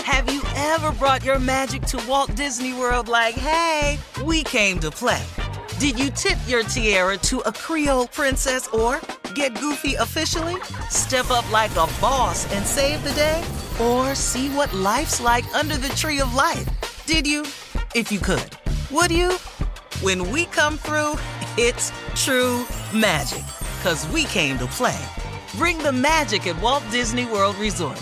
Have you ever brought your magic to Walt Disney World like, hey, we came to play? Did you tip your tiara to a Creole princess or get goofy officially? Step up like a boss and save the day? Or see what life's like under the tree of life? Did you? If you could. Would you? When we come through, it's true magic. 'Cause we came to play. Bring the magic at Walt Disney World Resort.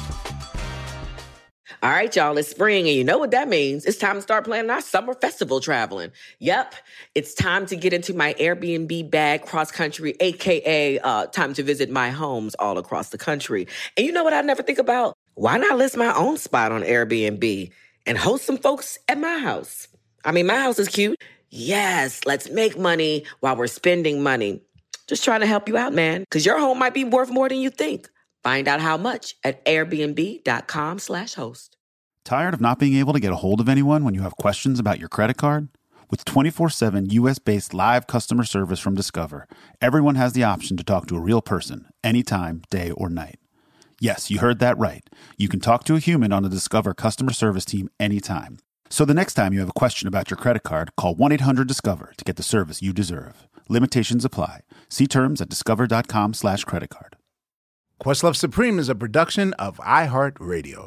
All right, y'all, it's spring, and you know what that means. It's time to start planning our summer festival traveling. Yep, it's time to get into my Airbnb bag cross-country, a.k.a. Time to visit my homes all across the country. And you know what I never think about? Why not list my own spot on Airbnb and host some folks at my house? I mean, my house is cute. Yes, let's make money while we're spending money. Just trying to help you out, man, because your home might be worth more than you think. Find out how much at airbnb.com/host. Tired of not being able to get a hold of anyone when you have questions about your credit card? With 24/7 U.S.-based live customer service from Discover, everyone has the option to talk to a real person anytime, day or night. Yes, you heard that right. You can talk to a human on the Discover customer service team anytime. So the next time you have a question about your credit card, call 1-800-DISCOVER to get the service you deserve. Limitations apply. See terms at discover.com/creditcard. Questlove Supreme is a production of iHeartRadio.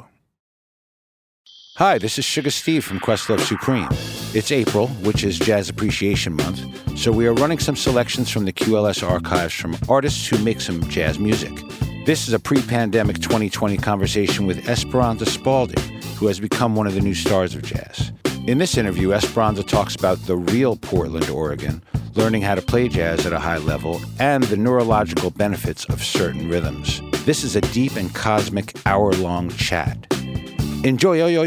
Hi, this is Sugar Steve from Questlove Supreme. It's April, which is Jazz Appreciation Month, so we are running some selections from the QLS archives from artists who make some jazz music. This is a pre-pandemic 2020 conversation with Esperanza Spalding, who has become one of the new stars of jazz. In this interview, Esperanza talks about the real Portland, Oregon, learning how to play jazz at a high level, and the neurological benefits of certain rhythms. This is a deep and cosmic hour-long chat. Enjoy, yo.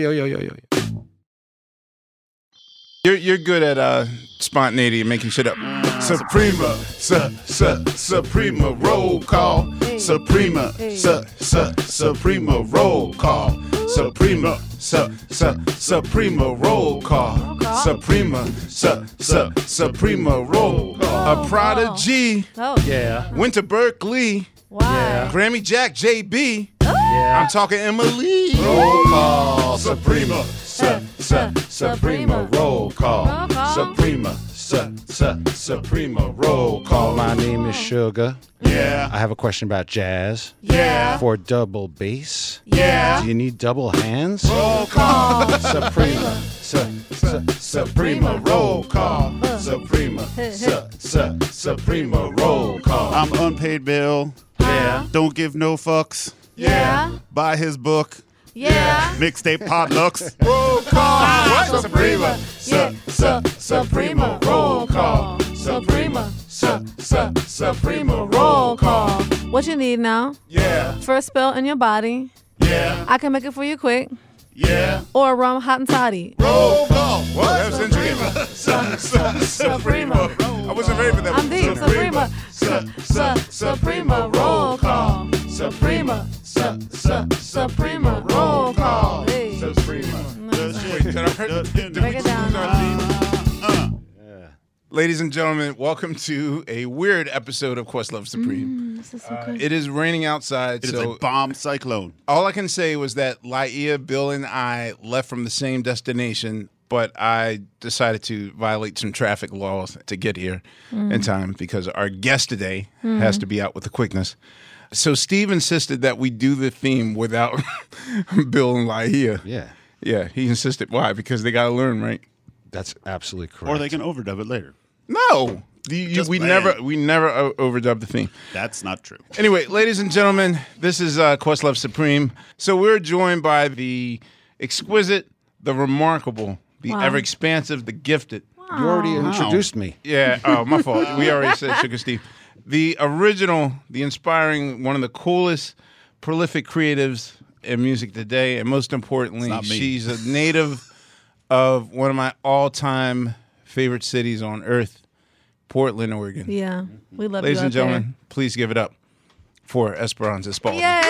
You're good at spontaneity and making shit up. Suprema, Suprema, roll call. Suprema, Suprema, roll call. Suprema, Suprema, roll call. Suprema, Suprema, roll call. A prodigy. Oh. Yeah. Went to Berkeley. Why? Yeah. Grammy Jack JB. Yeah. I'm talking Emily. Roll call. Suprema, Suprema, roll call. Suprema, Suprema, roll call. My name is Sugar. Yeah. I have a question about jazz. Yeah. For double bass. Yeah. Do you need double hands? Roll call. Suprema. Suprema, roll call. Suprema, Suprema, roll call. I'm unpaid bill. Yeah. Don't give no fucks. Yeah. Buy his book. Yeah. Mixtape potlucks. Roll call. What? Suprema, Yeah. Suprema, roll call. Suprema, Suprema, roll call. What you need now? Yeah. For a spell in your body. Yeah. I can make it for you quick. Yeah. Or rum hot and toddy. Roll call. What? That was intriguing. Suprema. I wasn't ready for that. I'm deep. Suprema. Suprema. Roll call. Suprema. Suprema. Roll call. Hey. Suprema. Break it down. Ladies and gentlemen, welcome to a weird episode of Questlove Supreme. This is so good. It is raining outside, It is so a bomb cyclone. all I can say was that Laia, Bill, and I left from the same destination, but I decided to violate some traffic laws to get here in time because our guest today has to be out with the quickness. So Steve insisted that we do the theme without Bill and Laia. Yeah. Yeah, he insisted. Why? Because they got to learn, right? That's absolutely correct. Or they can overdub it later. No, Just we playing. never overdub the theme. That's not true. Anyway, ladies and gentlemen, this is Questlove Supreme. So we're joined by the exquisite, the remarkable, the Wow. ever-expansive, the gifted. You already introduced me. Yeah, oh, my fault. We already said Sugar Steve. The original, the inspiring, one of the coolest, prolific creatives in music today. And most importantly, It's not me. she's a native of one of my all-time favorite cities on earth, Portland, Oregon. Yeah. We love Ladies you and out there. gentlemen, please give it up for Esperanza Spalding. Yay!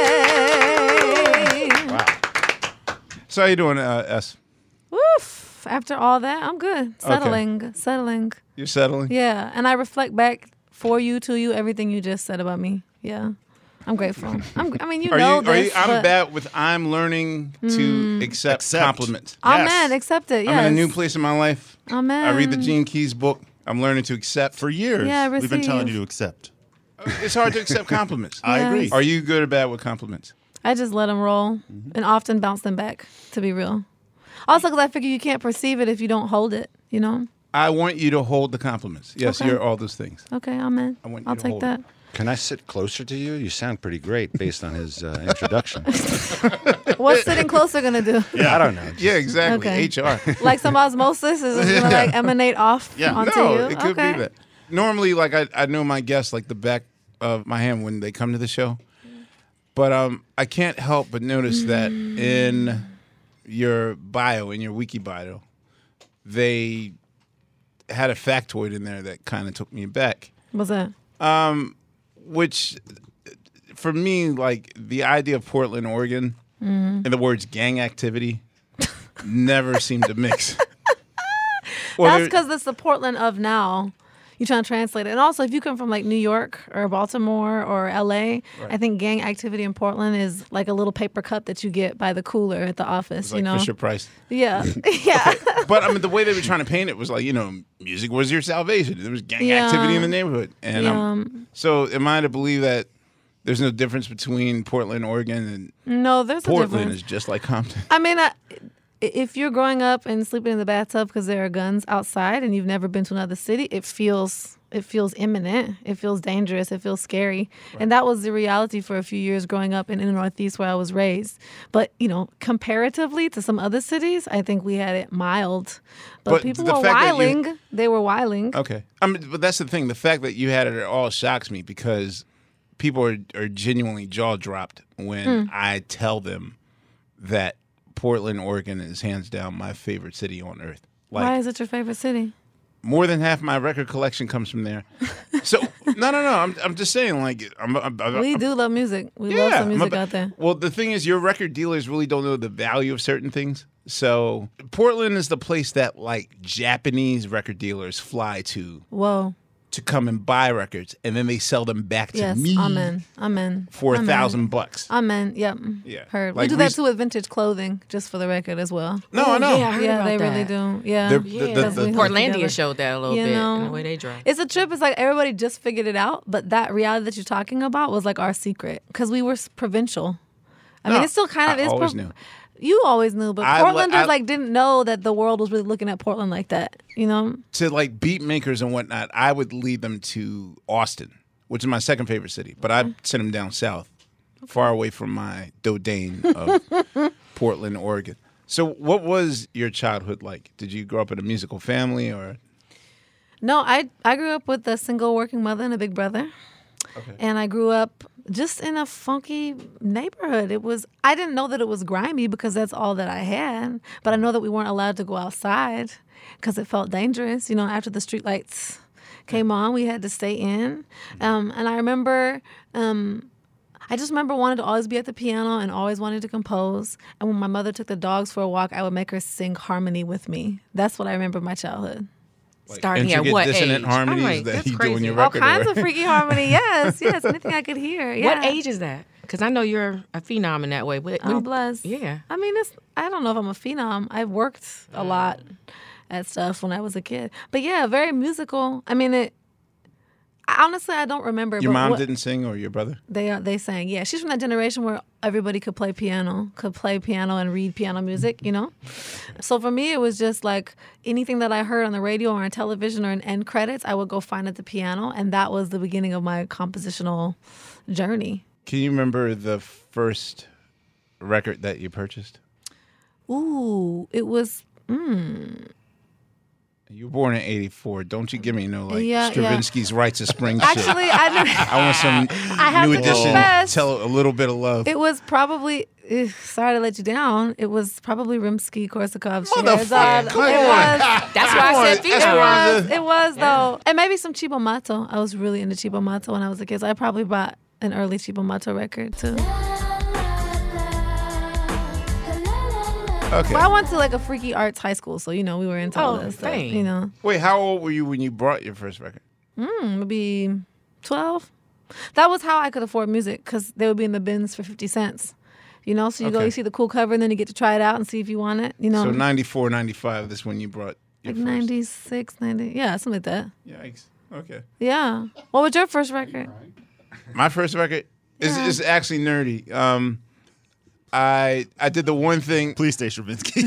So how you doing, S? Woof. After all that, I'm good. Settling. You're settling? Yeah. And I reflect back for you, to you, everything you just said about me. Yeah. I'm grateful. I mean, you Are know you? this. I'm but bad with. I'm learning to accept compliments. Amen. Accept it. Yes. I'm in a new place in my life. Amen. I read the Gene Keys book. I'm learning to accept. For years, Yeah, we've been telling you receive. to accept. It's hard to accept compliments. I agree. Yes. Are you good or bad with compliments? I just let them roll and often bounce them back, to be real. Also, because I figure you can't perceive it if you don't hold it, you know? I want you to hold the compliments. Yes, Okay. you're all those things. Okay, amen. I want you I'll to take hold that. it. Can I sit closer to you? You sound pretty great based on his introduction. What's sitting closer going to do? I don't know. Yeah, exactly. Okay. HR. Like some osmosis is just going to like emanate off Yeah. onto No, you? it could Okay. be that. Normally, like I know my guests like the back of my hand when they come to the show, but I can't help but notice that in your bio, in your wiki bio, they had a factoid in there that kind of took me back. What's that? Which, for me, like the idea of Portland, Oregon, and the words gang activity never seemed to mix. Well, That's there- because it's the Portland of now. You trying to translate it. And also, if you come from like New York or Baltimore or LA, I think gang activity in Portland is like a little paper cup that you get by the cooler at the office, it's like you know? Fisher Price. Yeah. Yeah. But I mean, the way they were trying to paint it was like, music was your salvation. There was gang Yeah. activity in the neighborhood. And Yeah. so am I to believe that there's no difference between Portland, Oregon, and No, there's a Portland difference. is just like Compton? I mean, if you're growing up and sleeping in the bathtub because there are guns outside and you've never been to another city, it feels imminent. It feels dangerous. It feels scary. Right. And that was the reality for a few years growing up in the Northeast where I was raised. But, comparatively to some other cities, I think we had it mild. But people the were fact that wiling. They were wiling. Okay. But that's the thing. The fact that you had it at all shocks me because people are genuinely jaw dropped when I tell them that Portland, Oregon is hands down my favorite city on earth. Like, why is it your favorite city? more than half my record collection comes from there. So no. I'm just saying, like, We do love music. We love some music out there. Well, the thing is, your record dealers really don't know the value of certain things. So Portland is the place that like Japanese record dealers fly to Whoa. to come and buy records, and then they sell them back to Yes. me Amen. for Amen. $1,000. Amen. Yep. Yeah. Heard. Like we do that rec- too with vintage clothing, just for the record as well. No, I know. Yeah, I heard Yeah, about they that. really do. Yeah. They're- Yeah, The- the- We hold Portlandia together. showed that a little You bit know, in the way they dress. It's a trip. It's like everybody just figured it out, but that reality that you're talking about was like our secret because we were provincial. I mean, No, it still kind of I is. always knew. You always knew, but I Portlanders like didn't know that the world was really looking at Portland like that. You know? To like beat makers and whatnot, I would lead them to Austin, which is my second favorite city. But I sent them down south, far away from my domain of Portland, Oregon. So what was your childhood like? Did you grow up in a musical family or? No, I grew up with a single working mother and a big brother. Okay. And I grew up just in a funky neighborhood. I didn't know that it was grimy because that's all that I had. But I know that we weren't allowed to go outside because it felt dangerous. After the streetlights came on, we had to stay in. And I remember, I just remember wanting to always be at the piano and always wanting to compose. And when my mother took the dogs for a walk, I would make her sing harmony with me. That's what I remember of my childhood. Like Starting at intricate what dissonant age? harmonies I'm like, that that's you do in your crazy. All record? kinds or- of freaky harmony. Yes, anything I could hear. Yeah. What age is that? Because I know you're a phenom in that way. Oh, bless. Yeah. I mean, I don't know if I'm a phenom. I've worked a lot at stuff when I was a kid. But yeah, very musical. I mean, honestly, I don't remember. Your but mom what- didn't sing or your brother? They sang. Yeah, she's from that generation where everybody could play piano and read piano music, So for me, it was just like anything that I heard on the radio or on television or in end credits, I would go find at the piano. And that was the beginning of my compositional journey. Can you remember the first record that you purchased? Ooh, it was... You were born in '84. Don't you give me no Yeah, Stravinsky's Rites of Spring shit. Actually, I want some I have new to edition. confess. Tell a little bit of love. It was probably, sorry to let you down, it was probably Rimsky-Korsakov. Motherfucker, Scheherazade. come It on. was. That's why I said That's phenom. It was though. And maybe some Chibo Matto. I was really into Chibo Matto when I was a kid. So I probably bought an early Chibo Matto record too. Okay. But I went to like a freaky arts high school, so we were into all Oh, that stuff. dang. Wait, how old were you when you brought your first record? Maybe 12. That was how I could afford music, because they would be in the bins for 50 cents. You know, so you go, you see the cool cover, and then you get to try it out and see if you want it. You know, So 94, 95, that's when you brought your like first. 96, 90, yeah, something like that. Yikes. Okay. Yeah. What was your first record? My first record is actually nerdy. I did the one thing. Please stay Stravinsky.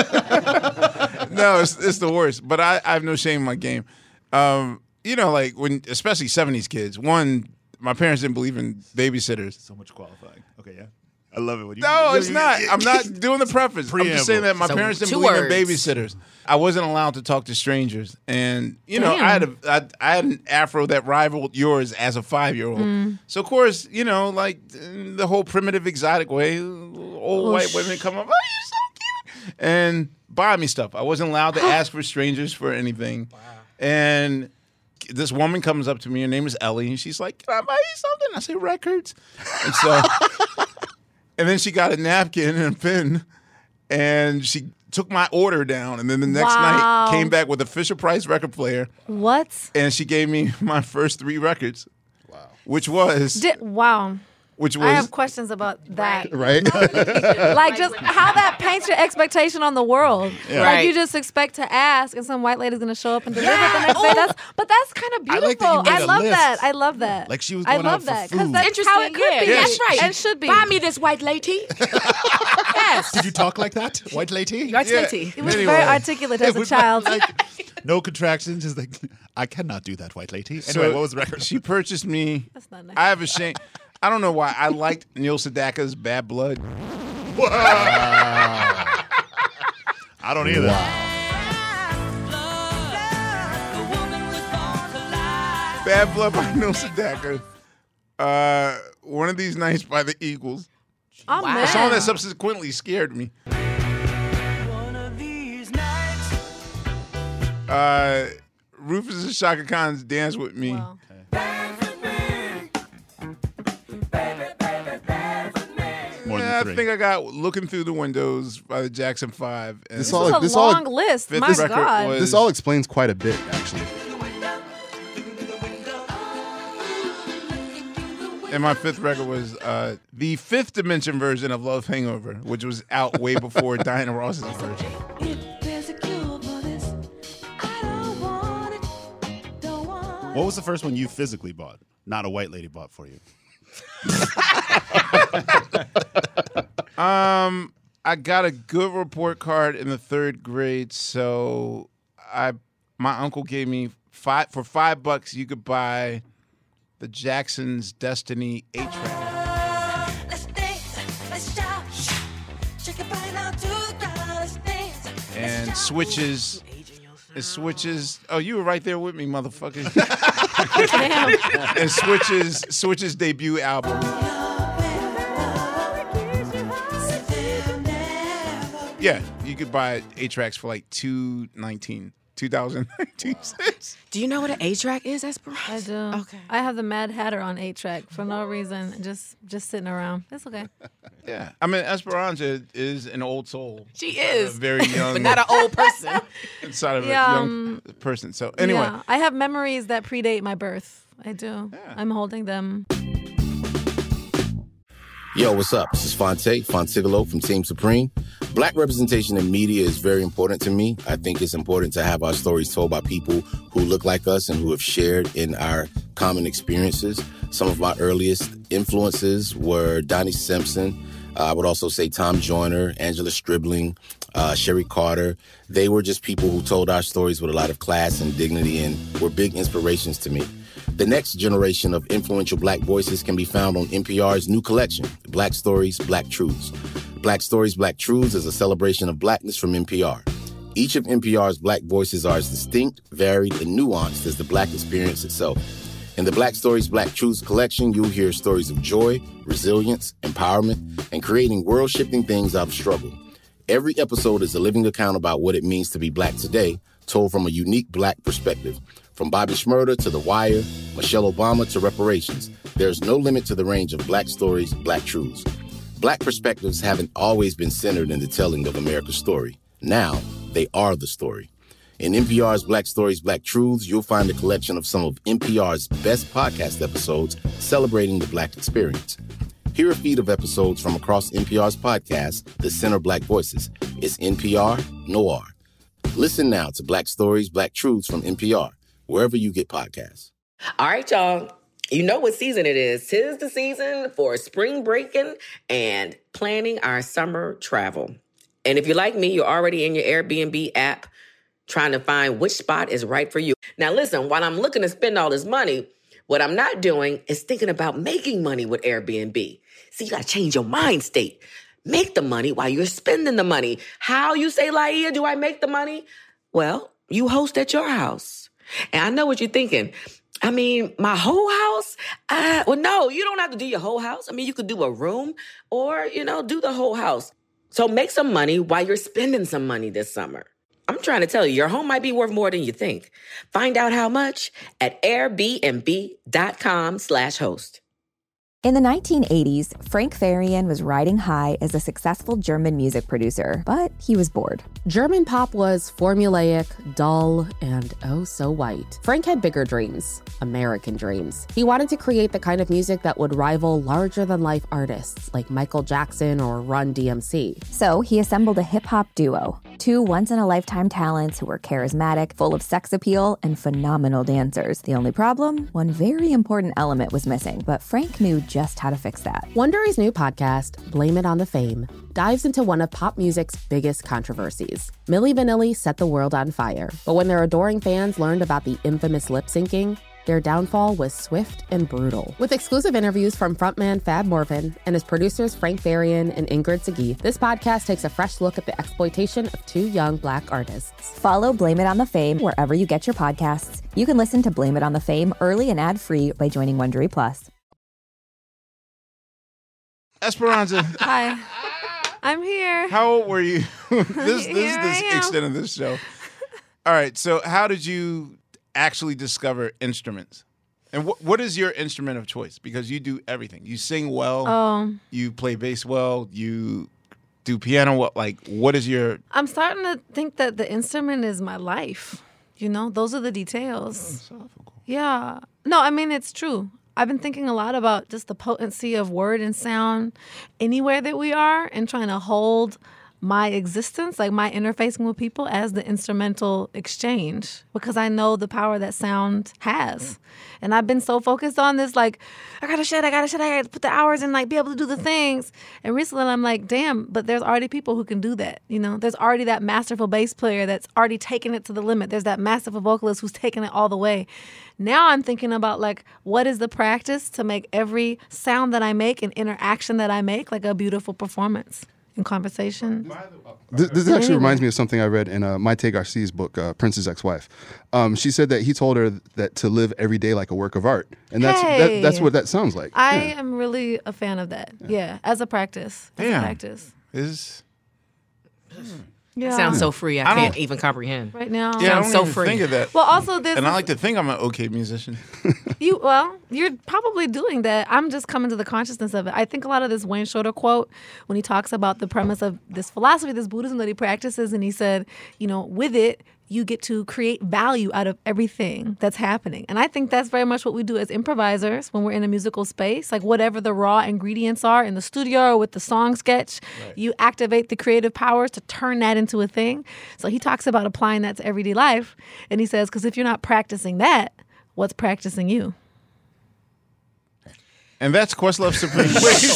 No, it's the worst. But I have no shame in my game. You know, like when, especially 70s kids. One, my parents didn't believe in babysitters. So much qualifying. Okay, yeah. I love it when you. No, it's not. I'm not doing the preface. I'm just saying that my So, parents didn't 2 believe in words. babysitters. I wasn't allowed to talk to strangers, and you know, I had an afro that rivaled yours as a 5-year-old. So of course, you know, like the whole primitive, exotic way, old white women come up, oh, you're so cute, and buy me stuff. I wasn't allowed to ask for strangers for anything, and this woman comes up to me. Her name is Ellie, and she's like, "Can I buy you something?" I say, "Records," and so. And then she got a napkin and a pen, and she took my order down. And then the next night came back with a Fisher-Price record player. What? And she gave me my first 3 records. Wow. Which was I have questions about that. Right? Like, just how that paints your expectation on the world. Yeah. Like, Right. you just expect to ask, and some white lady's going to show up and deliver it the next day. That's kind of I beautiful. like that you made a love list. that. I love that. Like she was I going out love for that, food. that's how it could be. That's right. And should be. Buy me this white lady. Yes. Did you talk like that, white lady? White Yeah. lady. He was Anyway. very articulate as a child. No contractions. Just like, I cannot do that, white lady. So Anyway, what was the record? She purchased me. That's not nice. I have a shame. I don't know why. I liked Neil Sedaka's Bad Blood. I don't either. Bad Blood by Neil Sedaka. One of These Nights by the Eagles. Oh, man. A song that subsequently scared me. Rufus and Shaka Khan's Dance With Me. Wow. More Yeah, than 3. I think I got Looking Through the Windows by the Jackson 5. And This This all- is a this all- long list. fifth My record God. was- This all explains quite a bit, actually. And my 5th record was the 5th Dimension version of Love Hangover, which was out way before Diana Ross's version. What was the first one you physically bought? Not a white lady bought for you. I got a good report card in the 3rd grade, so my uncle gave me for $5 you could buy the Jackson's Destiny 8-track. And switches. It switches. Oh, you were right there with me, motherfucker. And switches debut album. Yeah, you could buy 8 tracks for like $2.19. 2019 cents. Do you know what an A-track is, Esperanza? I do. Okay. I have the Mad Hatter on 8-track for no reason, just sitting around. It's okay. Yeah, I mean Esperanza is an old soul. She is. A very young, But not an old person. inside of Yeah, a young person. So anyway, Yeah, I have memories that predate my birth. I do. Yeah. I'm holding them. Yo, what's up? This is Fontigolo from Team Supreme. Black representation in media is very important to me. I think it's important to have our stories told by people who look like us and who have shared in our common experiences. Some of my earliest influences were Donnie Simpson. I would also say Tom Joyner, Angela Stribling, Sherry Carter. They were just people who told our stories with a lot of class and dignity and were big inspirations to me. The next generation of influential Black voices can be found on NPR's new collection, Black Stories, Black Truths. Black Stories, Black Truths is a celebration of Blackness from NPR. Each of NPR's Black voices are as distinct, varied, and nuanced as the Black experience itself. In the Black Stories, Black Truths collection, you'll hear stories of joy, resilience, empowerment, and creating world-shifting things out of struggle. Every episode is a living account about what it means to be Black today, told from a unique Black perspective. From Bobby Shmurda to The Wire, Michelle Obama to reparations, there's no limit to the range of Black stories, Black truths. Black perspectives haven't always been centered in the telling of America's story. Now, they are the story. In NPR's Black Stories, Black Truths, you'll find a collection of some of NPR's best podcast episodes celebrating the Black experience. Hear a feed of episodes from across NPR's podcast, The Center Black Voices. It's NPR Noir. Listen now to Black Stories, Black Truths from NPR, wherever you get podcasts. All right, y'all. You know what season it is. 'Tis the season for spring breaking and planning our summer travel. And if you're like me, you're already in your Airbnb app trying to find which spot is right for you. Now, listen, while I'm looking to spend all this money, what I'm not doing is thinking about making money with Airbnb. See, you got to change your mind state. Make the money while you're spending the money. How, you say, Laia, do I make the money? Well, you host at your house. And I know what you're thinking. I mean, my whole house? Well, no, you don't have to do your whole house. I mean, you could do a room or, do the whole house. So make some money while you're spending some money this summer. I'm trying to tell you, your home might be worth more than you think. Find out how much at airbnb.com/host. In the 1980s, Frank Farian was riding high as a successful German music producer, but he was bored. German pop was formulaic, dull, and oh so white. Frank had bigger dreams, American dreams. He wanted to create the kind of music that would rival larger-than-life artists like Michael Jackson or Run DMC. So he assembled a hip-hop duo, two once-in-a-lifetime talents who were charismatic, full of sex appeal, and phenomenal dancers. The only problem? One very important element was missing, but Frank knew just how to fix that. Wondery's new podcast, Blame It on the Fame, dives into one of pop music's biggest controversies. Milli Vanilli set the world on fire, but when their adoring fans learned about the infamous lip-syncing, their downfall was swift and brutal. With exclusive interviews from frontman Fab Morvan and his producers Frank Farian and Ingrid Segui, this podcast takes a fresh look at the exploitation of two young Black artists. Follow Blame It on the Fame wherever you get your podcasts. You can listen to Blame It on the Fame early and ad-free by joining Wondery Plus. Esperanza. Hi. I'm here. How old were you? This is the extent of this show. All right. So how did you actually discover instruments? And what is your instrument of choice? Because you do everything. You sing well. You play bass well. You do piano well. Like, what is your... I'm starting to think that the instrument is my life. Those are the details. Yeah. No, I mean, it's true. I've been thinking a lot about just the potency of word and sound anywhere that we are and trying to hold my existence, like my interfacing with people, as the instrumental exchange, because I know the power that sound has. And I've been so focused on this, like, I gotta put the hours in, like, be able to do the things. And recently I'm like, damn, but there's already people who can do that. There's already that masterful bass player that's already taken it to the limit. There's that masterful vocalist who's taken it all the way. Now I'm thinking about, like, what is the practice to make every sound that I make and interaction that I make like a beautiful performance in conversation. This actually reminds me of something I read in Maite Garcia's book, Prince's Ex-Wife. She said that he told her that to live every day like a work of art. And that's what that sounds like. I am really a fan of that. Yeah, as a practice. Yeah. Sounds so free. I can't even comprehend. Right now. Yeah, sounds I don't even think of that. Well, also this. And I like to think I'm an okay musician. You're probably doing that. I'm just coming to the consciousness of it. I think a lot of this Wayne Shorter quote, when he talks about the premise of this philosophy, this Buddhism that he practices, and he said, with it, you get to create value out of everything that's happening. And I think that's very much what we do as improvisers when we're in a musical space. Like, whatever the raw ingredients are in the studio or with the song sketch, you activate the creative powers to turn that into a thing. So he talks about applying that to everyday life. And he says, because if you're not practicing that, what's practicing you? And that's Questlove Supreme.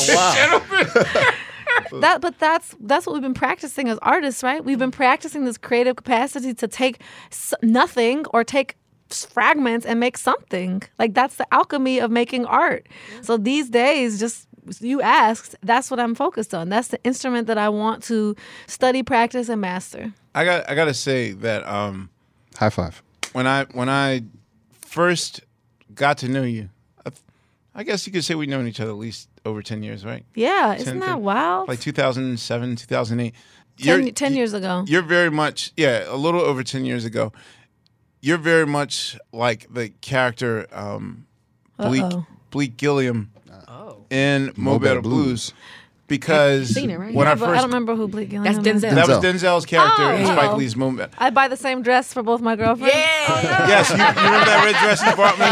But that's what we've been practicing as artists, right? We've been practicing this creative capacity to take nothing or take fragments and make something. Like, that's the alchemy of making art. So these days, just you asked, that's what I'm focused on. That's the instrument that I want to study, practice, and master. I got to say that high five. When I first got to know you, I guess you could say we've known each other at least over 10 years, right? Yeah, isn't that wild? Like 2007, 2008. 10 years ago. You're very much, a little over 10 years ago. You're very much like the character Bleak Gilliam in Mo Better Blues. because Seen it, right? when Yeah, I but first I don't remember who Blake Gyllenhaal That's is. Denzel. that was Denzel's character in Oh. Spike Lee's movie. I buy the same dress for both my girlfriends. Yeah. Yes, you remember that red dress you bought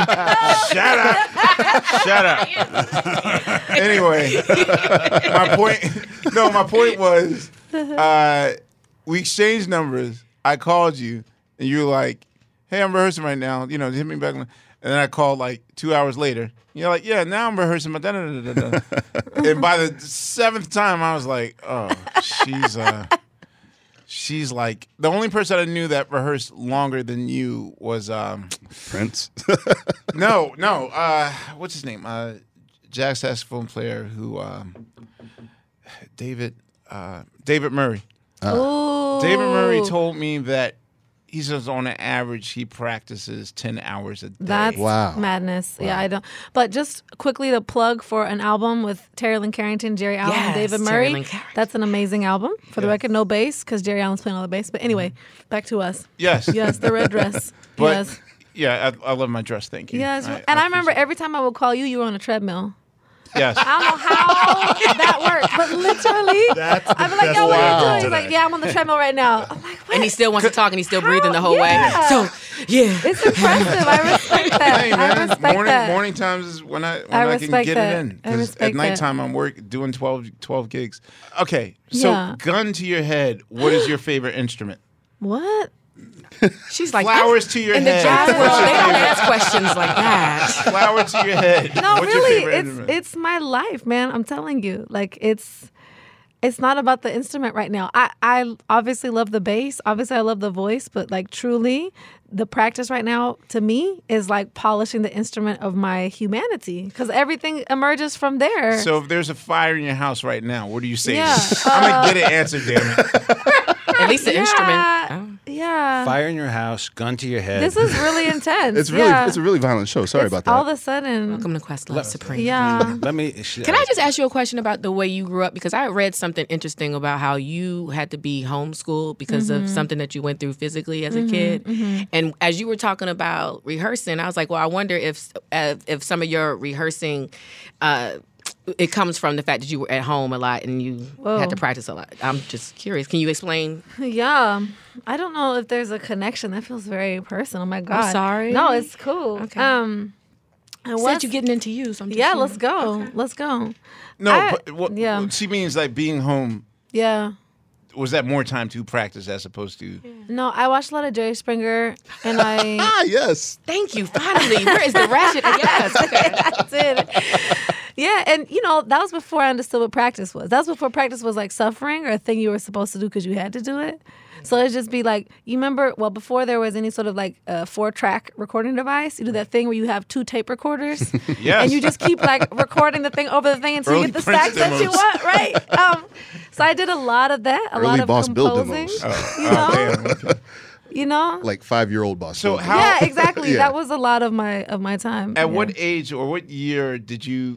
me? Shut up. Anyway, my point was, we exchanged numbers. I called you, and you were like, hey, I'm rehearsing right now. You know, hit me back. And then I called like 2 hours later. You're like, yeah, now I'm rehearsing. But and by the seventh time, I was like, oh, she's like, the only person I knew that rehearsed longer than you was Prince. no, what's his name? Jazz saxophone player who David Murray. Ooh. David Murray told me that he says on an average he practices 10 hours a day. That's madness. Wow. Yeah, I don't. But just quickly to plug for an album with Terry Lynn Carrington, Jerry Allen, and David Murray. That's an amazing album. For the record, no bass because Jerry Allen's playing all the bass. But anyway, back to us. Yes. Yes, the red dress. But, yes. Yeah, I love my dress. Thank you. Yes. I remember every time I would call you, you were on a treadmill. Yes. I don't know how that worked, but literally, I'd be like, yo, what are you doing? He's like, yeah, I'm on the treadmill right now. I'm like, what? And he still wants to talk, and he's still breathing the whole way. So, It's impressive. I respect that. Hey, man, I respect that. morning times is when I can get it in. Because at nighttime I'm doing 12 gigs. Okay, so gun to your head, what is your favorite instrument? What? She's like, flowers to your in head. In the jazz world, they don't ask questions like that. Flower to your head. No, What's really, your favorite instrument? it's my life, man. I'm telling you, like it's not about the instrument right now. I obviously love the bass. Obviously, I love the voice, but like truly, the practice right now to me is like polishing the instrument of my humanity because everything emerges from there. So if there's a fire in your house right now, what do you say? Yeah, I'm gonna get an answer, damn it. At least the instrument. Yeah. Fire in your house, gun to your head. This is really intense. It's a really violent show. Sorry about that. All of a sudden. Welcome to Questlove Supreme. Yeah. Can I just ask you a question about the way you grew up? Because I read something interesting about how you had to be homeschooled because of something that you went through physically as a kid. And as you were talking about rehearsing, I was like, well, I wonder if some of your rehearsing it comes from the fact that you were at home a lot and you had to practice a lot. I'm just curious. Can you explain? Yeah. I don't know if there's a connection. That feels very personal. My God. I'm sorry. No, it's cool. Okay. I said you're getting into you. So let's go. Okay. Let's go. No, but what she means like being home. Yeah. Was that more time to practice as opposed to? No, I watched a lot of Jerry Springer, and I. Yes. Thank you. Finally, where is the ratchet? Yes. Okay. I did. Yeah, and that was before I understood what practice was. That was before practice was like suffering or a thing you were supposed to do because you had to do it. So it'd just be like, you remember, before there was any sort of like 4-track recording device, you do that thing where you have 2 tape recorders. Yes. And you just keep like recording the thing over the thing until you get the stacks that you want, right? So I did a lot of that, a lot of Boss Bill composing. demos. You know? Like 5-year-old Boss So Bill. Yeah, exactly. That was a lot of my time. At what age or what year did you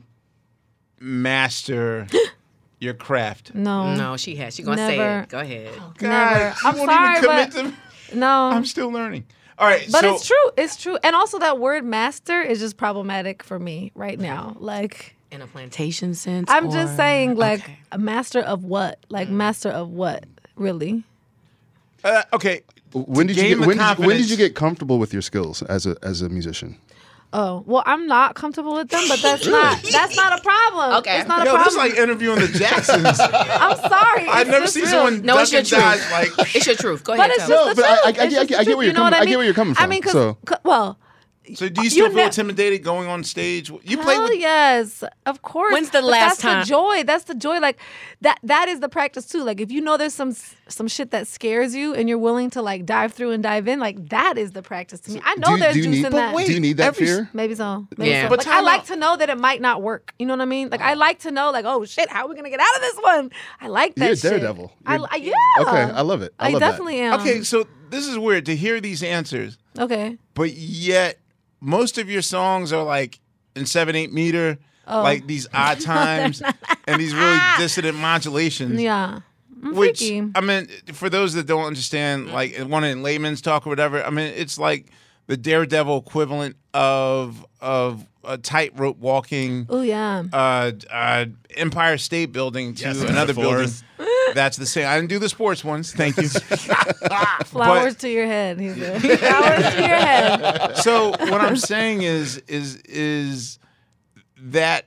master your craft? No, she has. She's gonna say it. Go ahead. Oh, God, never. I'm won't sorry, even but commit to... no, I'm still learning. All right, but so... it's true. It's true, and also that word "master" is just problematic for me right now. Like in a plantation sense. I'm just saying, like a master of what? Like master of what? Really? Okay. When did you get comfortable with your skills as a musician? Oh, well, I'm not comfortable with them, but that's not a problem. Okay. It's not a problem. This is like interviewing the Jacksons. I'm sorry. I've never seen someone it's your truth. like... It's your truth. Go ahead. But it's just the truth. I get where you're coming. I get where you're coming from. I mean, well. So do you still feel intimidated going on stage? You play with... yes, of course. When's the last time? That's the joy. That's the joy. Like that is the practice too. Like if you know there's some shit that scares you and you're willing to like dive through and dive in, like that is the practice to me. I know there's juice in that. Do you need that fear? Maybe so. Yeah. But like, I like to know that it might not work. You know what I mean? Like I like to know like, oh shit, how are we gonna get out of this one? I like that shit. You're a daredevil. Yeah. Okay, I love it. I love definitely am. Okay, so this is weird to hear these answers. Okay. But yet most of your songs are like in 7/8 meter, like these odd times and these really dissonant modulations. Yeah. Which freaky. I mean, for those that don't understand, like one in layman's talk or whatever, I mean, it's like the daredevil equivalent of a tightrope walking. Oh yeah. Empire State Building to another building. That's the same. I didn't do the sports ones. Thank you. Flowers to your head. He said. Flowers to your head. So what I'm saying is that,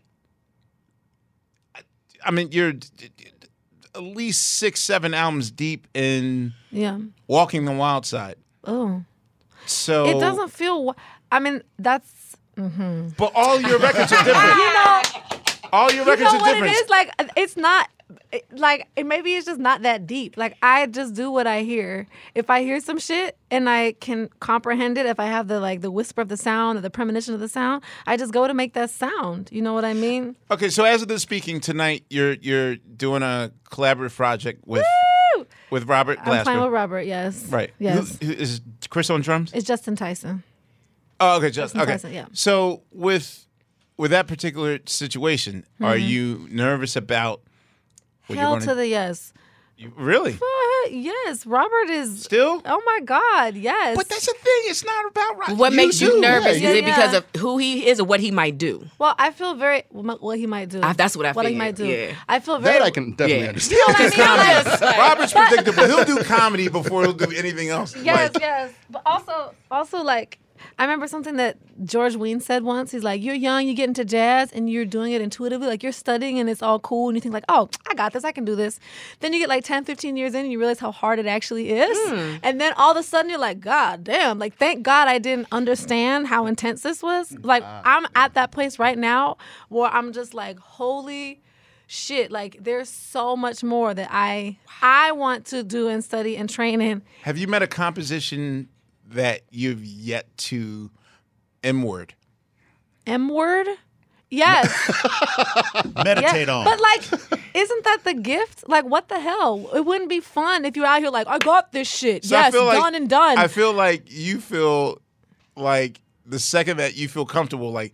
I mean, you're at least 6-7 albums deep in Walking the Wild Side. Oh. So it doesn't feel. I mean, that's. Mm-hmm. But all your records are different. All your records are different. It is like it's not. Like maybe it's just not that deep. Like I just do what I hear. If I hear some shit and I can comprehend it, if I have the whisper of the sound or the premonition of the sound, I just go to make that sound. You know what I mean? Okay, so as of this speaking tonight, you're doing a collaborative project with Robert Glasper. I'm playing with Robert. Yes. Right. Yes. Who, is Chris on drums? It's Justin Tyson. Oh, okay, Justin. Okay. Tyson, yeah. So with that particular situation, are you nervous about? Hell to the yes. Really? Yes. Robert is still. Oh my God. Yes. But that's the thing. It's not about Robert. What makes you nervous? Is it because of who he is or what he might do? Well, I feel very what he might do. That's what I feel. What he might do. Yeah. I feel very. That I can definitely understand. You know what I mean? Robert's predictable. He'll do comedy before he'll do anything else. Yes, yes. But also like. I remember something that George Wein said once. He's like, you're young, you get into jazz, and you're doing it intuitively. Like, you're studying, and it's all cool, and you think, like, oh, I got this, I can do this. Then you get, like, 10, 15 years in, and you realize how hard it actually is. And then all of a sudden, you're like, God damn. Like, thank God I didn't understand how intense this was. Like, I'm at that place right now where I'm just like, holy shit. Like, there's so much more that I want to do and study and train in. Have you met a composition that you've yet to M-word? M-word? Yes. Meditate on. But like, isn't that the gift? Like, what the hell? It wouldn't be fun if you're out here like, I got this shit. So yes, done like, and done. I feel like you feel like the second that you feel comfortable, like,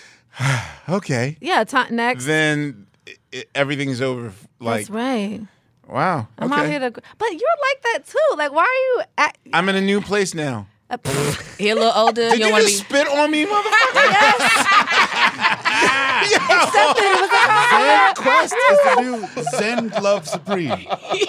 okay. Yeah, next. Then everything's over. Like, that's right. Wow. I'm out here to. But you're like that too. Like, why are you? I'm in a new place now. He a little older. Did you just spit on me, motherfucker? Except that Zen Quest is the new Zen Glove Supreme.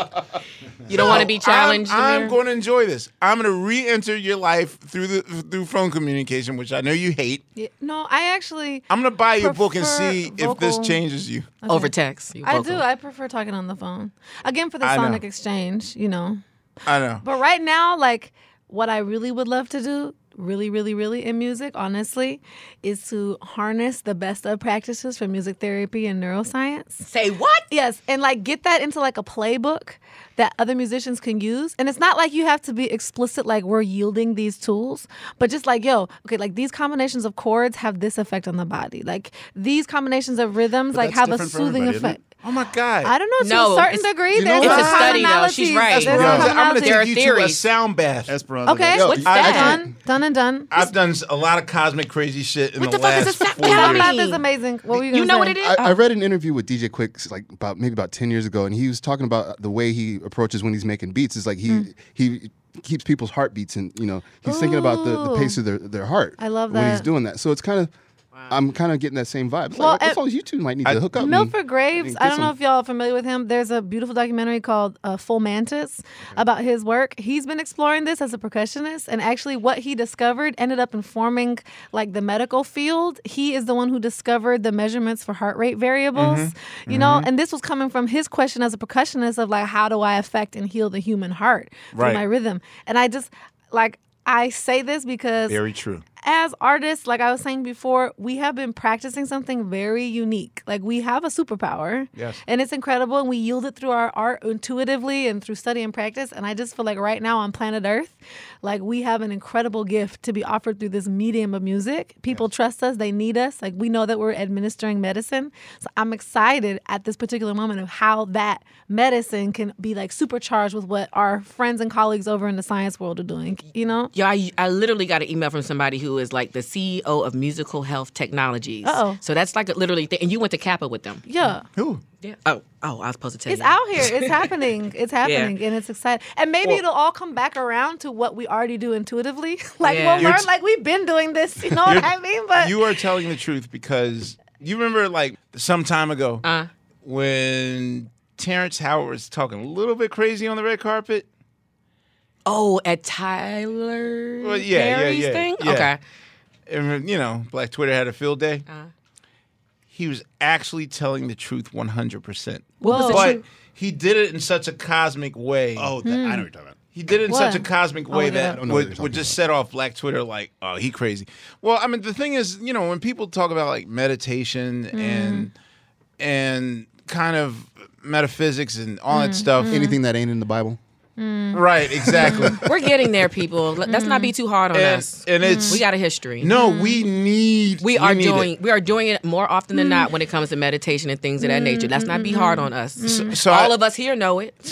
You don't want to be challenged. I'm going to enjoy this. I'm going to re-enter your life through phone communication, which I know you hate. Yeah, no, I actually. I'm going to buy you a book and see if this changes you. Okay. Over text. I do. I prefer talking on the phone. Again, for the sonic exchange, you know. I know. But right now, like, what I really would love to do, really, really, really in music, honestly, is to harness the best of practices from music therapy and neuroscience. Say what? Yes, and like get that into like a playbook that other musicians can use. And it's not like you have to be explicit, like we're yielding these tools, but just like, yo, okay, like these combinations of chords have this effect on the body. Like these combinations of rhythms like have a soothing effect. Oh my God. I don't know, to a certain degree. There's it's a study though. She's right. I'm going to take you to a sound bath. Esperanza. Okay, what's that? Done and done. I've done a lot of cosmic crazy shit in the last 4 years. Sound bath is amazing. What were you going to say? You know what it is? I read an interview with DJ Quick like about 10 years ago, and he was talking about the way he approaches when he's making beats. Is like he keeps people's heartbeats, and he's thinking about the pace of their heart. I love that when he's doing that. So it's kind of. I'm kind of getting that same vibe. It's like, I thought you two might need to hook up. Milford Graves, I don't know if y'all are familiar with him. There's a beautiful documentary called Full Mantis about his work. He's been exploring this as a percussionist, and actually what he discovered ended up informing like the medical field. He is the one who discovered the measurements for heart rate variables, you know, and this was coming from his question as a percussionist of like, how do I affect and heal the human heart through my rhythm? And I just like, I say this because very true. As artists, like I was saying before, we have been practicing something very unique. Like we have a superpower. Yes. And it's incredible, and we yield it through our art intuitively and through study and practice. And I just feel like right now on planet Earth, like we have an incredible gift to be offered through this medium of music. People trust us. They need us. Like we know that we're administering medicine. So I'm excited at this particular moment of how that medicine can be like supercharged with what our friends and colleagues over in the science world are doing, you know? Yeah, I literally got an email from somebody who who is like the CEO of Musical Health Technologies. Uh-oh. So that's like a literally thing. And you went to Kappa with them. Yeah. Who? Yeah. Oh, I was supposed to tell It's you. out here. It's happening. It's happening, and it's exciting. And maybe it'll all come back around to what we already do intuitively. Like Yeah. we'll learn, like we've been doing this. You know what I mean? But You are telling the truth because you remember, like, some time ago when Terrence Howard was talking a little bit crazy on the red carpet. Oh, at Tyler Well, yeah, Perry's thing? yeah. Okay. And, you know, Black Twitter had a field day. He was actually telling the truth 100%. What was the But truth? he did it in such a cosmic way. Oh, I know what you're talking about. He did it in such a cosmic way look it that up. don't know what you're would talking just set off Black Twitter like, oh, he crazy. Well, I mean, the thing is, you know, when people talk about like meditation and kind of metaphysics and all that stuff, Anything that ain't in the Bible. right? Exactly. We're getting there, people. Let's not be too hard on us. and it's We got a history. no, we are need doing it. we are doing it more often than not when it comes to meditation and things of that nature. Let's not be hard on us. So All I- of us here know it.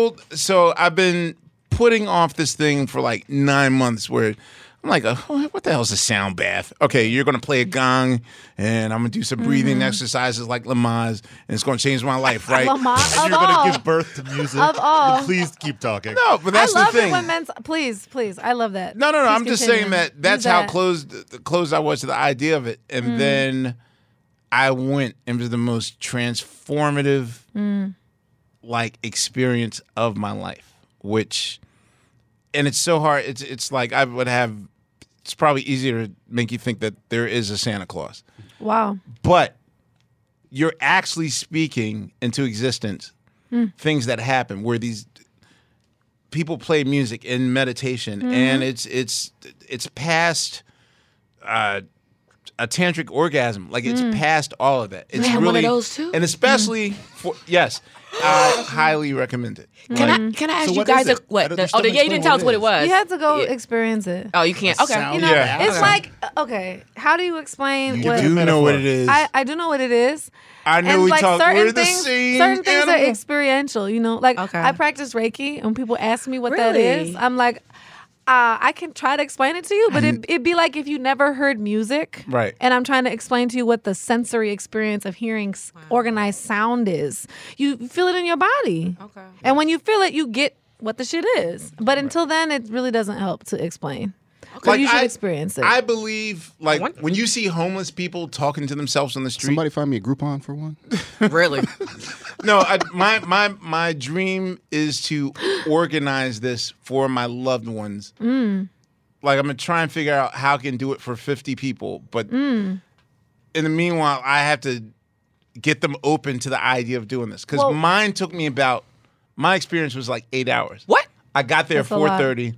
So I've been putting off this thing for like 9 months where I'm like, what the hell is a sound bath? Okay, you're going to play a gong and I'm going to do some breathing exercises like Lamaze and it's going to change my life, right? Lamont, You're of going all. to give birth to music. Of all. Please keep talking. No, but I that's love the it thing. when men's. Please, I love that. No. Please I'm just saying continue. that's Do how that. closed I was to the idea of it. And then I went into the most transformative like experience of my life, which, and it's so hard. It's like I would have. It's probably easier to make you think that there is a Santa Claus, Wow. but you're actually speaking into existence things that happen where these people play music in meditation, and it's past a tantric orgasm. Like it's past all of that. It's have really one of those too? and especially for yes, I highly recommend it. Can I ask So you what guys is it? what? You The, still oh, yeah, you explain didn't tell us what what it it was. You had to go Yeah. experience it. Oh, you can't. Okay. sound You know, Yeah. it's Okay. like okay. How do you explain You what? Do know what it is? I do know what it is. I know and we like talk. certain We're the things, same certain things are animal. experiential. You know, like Okay. I practice Reiki, and when people ask me what that Really? is, I'm like, I can try to explain it to you, but it'd be like if you never heard music, Right. And I'm trying to explain to you what the sensory experience of hearing organized sound is. You feel it in your body, Okay. and when you feel it, you get what the shit is. But until then, it really doesn't help to explain. So you should experience it. I believe, like, when you see homeless people talking to themselves on the street. Somebody find me a Groupon for one. Really? No, my dream is to organize this for my loved ones. Like, I'm gonna try and figure out how I can do it for 50 people, but in the meanwhile, I have to get them open to the idea of doing this because Well- mine took me about. My experience was like 8 hours. What? I got there at That's a lot. 4:30,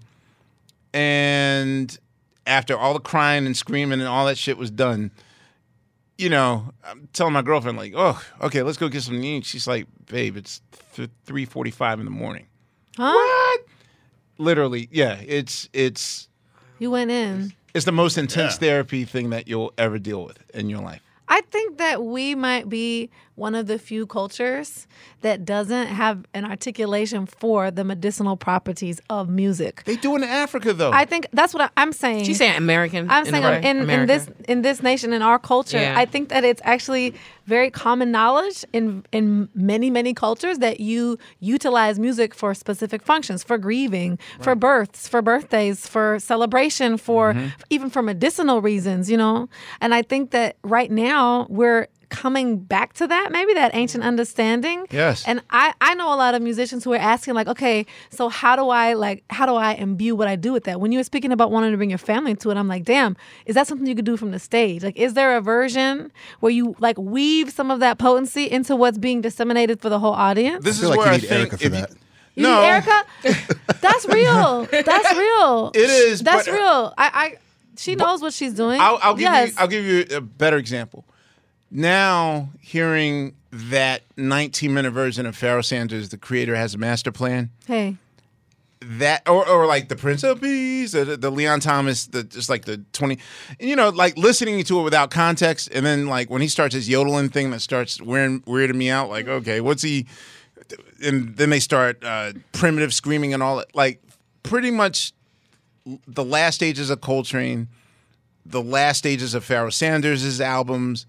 and after all the crying and screaming and all that shit was done, you know, I'm telling my girlfriend like, "Oh, okay, let's go get some needs." She's like, "Babe, it's 3:45 in the morning." Huh? What? Literally, yeah. It's You went in. the most intense therapy thing that you'll ever deal with in your life. I think that we might be one of the few cultures that doesn't have an articulation for the medicinal properties of music. They do it in Africa, though. I think that's what I'm saying. She's saying American. I'm saying in America. this nation, in our culture, Yeah. I think that it's actually very common knowledge in many cultures that you utilize music for specific functions, for grieving, for births, for birthdays, for celebration, for even for medicinal reasons, you know. And I think that right now we're coming back to that, maybe that ancient understanding. Yes. And I know a lot of musicians who are asking like, okay, so how do I imbue what I do with that? When you were speaking about wanting to bring your family into it, I'm like, damn, is that something you could do from the stage? Like, is there a version where you like weave some of that potency into what's being disseminated for the whole audience? This I feel is like where you I need think Erica for if you- that. You No. need Erica? That's real. That's real. It is, That's but- real. She knows what she's doing. I'll Yes. give you a better example. Now, hearing that 19-minute version of Pharoah Sanders, The Creator Has a Master Plan, Hey. that or like the Prince of Peace, the Leon Thomas, just like the 20, you know, like listening to it without context, and then like when he starts his yodeling thing that starts weirding me out, like, okay, what's he? And then they start primitive screaming and all that. Like pretty much the last stages of Coltrane the last stages of Pharoah Sanders' albums.